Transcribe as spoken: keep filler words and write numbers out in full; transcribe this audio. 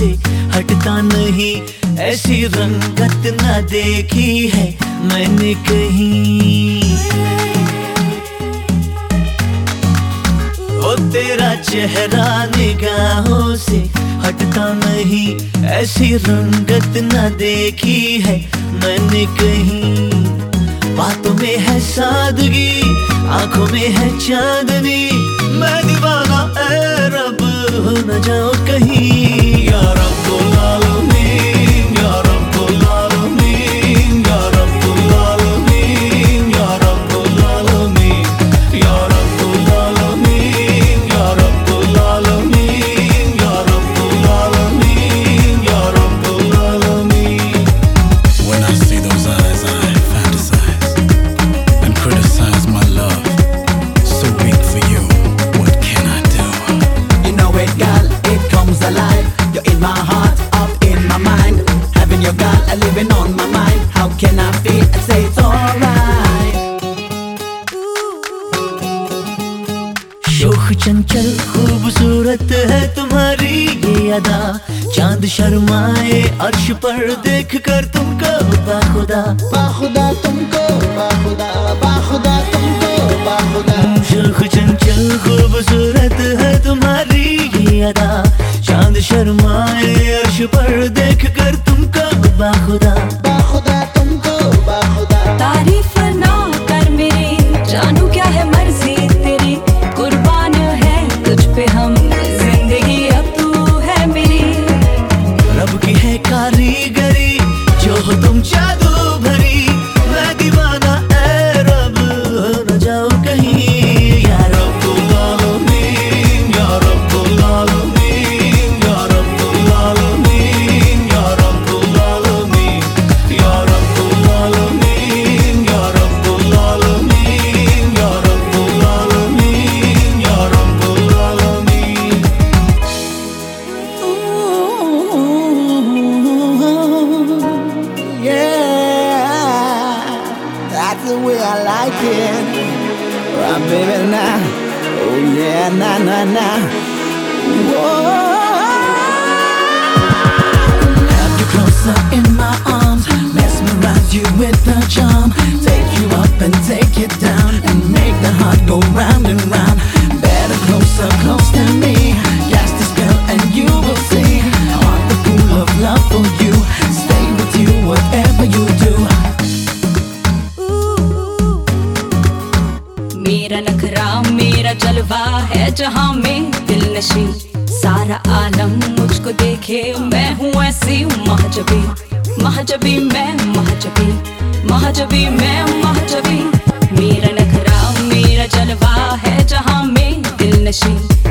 से हटता नहीं, ऐसी रंगत ना देखी है मैंने कहीं। ओ तेरा चेहरा निगाहों से हटता नहीं, ऐसी रंगत ना देखी है मैंने कहीं। बातों में है सादगी, आंखों में है चांदनी, मैं दीवाना ऐ रब हो न जाओ कहीं। या रब्बुल आलमीन, या रब्बुल आलमीन, या रब्बुल आलमीन, या रब्बुल आलमीन, या रब्बुल आलमीन, या रब्बुल आलमीन, या रब्बुल आलमीन, या रब्बुल आलमीन। When I see those eyes, I fantasize and criticize my love. So weak for you, what can I do? You know it, girl, it comes alive. You're in my heart, up in my mind. Having your girl, uh, living on my mind. How can I feel and say it's alright? शोख चंचल खूबसूरत है तुम्हारी ये अदा, चांद शर्माए अर्श पर देख कर तुमको बाखुदा। बाखुदा तुमको, बाखुदा, बाखुदा तुमको, बाखुदा। शोख चंचल खूबसूरत है तुम्हारी ये अदा, चांद शर्माए अर्श पर देख कर तुमको बाखुदा। बाखुदा तुमको, बाखुदा। तारीफ ना कर मेरी, जानू क्या है मर्जी तेरी, कुर्बान है तुझ पे हम, जिंदगी अब तू है मेरी। रब की है कारीगरी, जो हो तुम जादू भरी, मैं दीवाना ऐ रब हो न जाओ कहीं। या रब्बुल आलमीन, या रब्बुल आलमीन, या रब्बुल आलमीन, या रब्बुल आलमीन, या रब्बुल आलमीन, या रब्बुल आलमीन, या रब्बुल आलमीन, या रब्बुल आलमीन। Yeah, that's the way I like it. Right, baby, now. Oh yeah, na na na. Whoa. Have you closer in my arms, mesmerize you with the charm, take you up and take you down, and make the heart go round and round. Better closer, close to me, cast the spell and you will see. Heart the pool of love for you, stay with you whatever you do. मेरा नखरा मेरा जलवा है जहाँ में दिल नशी, सारा आलम मुझको देखे, मैं हूँ ऐसी महजबी, महजबी मैं महजबी, महजबी मैं महजबी। मेरा नखरा मेरा जलवा है जहाँ में दिल नशी,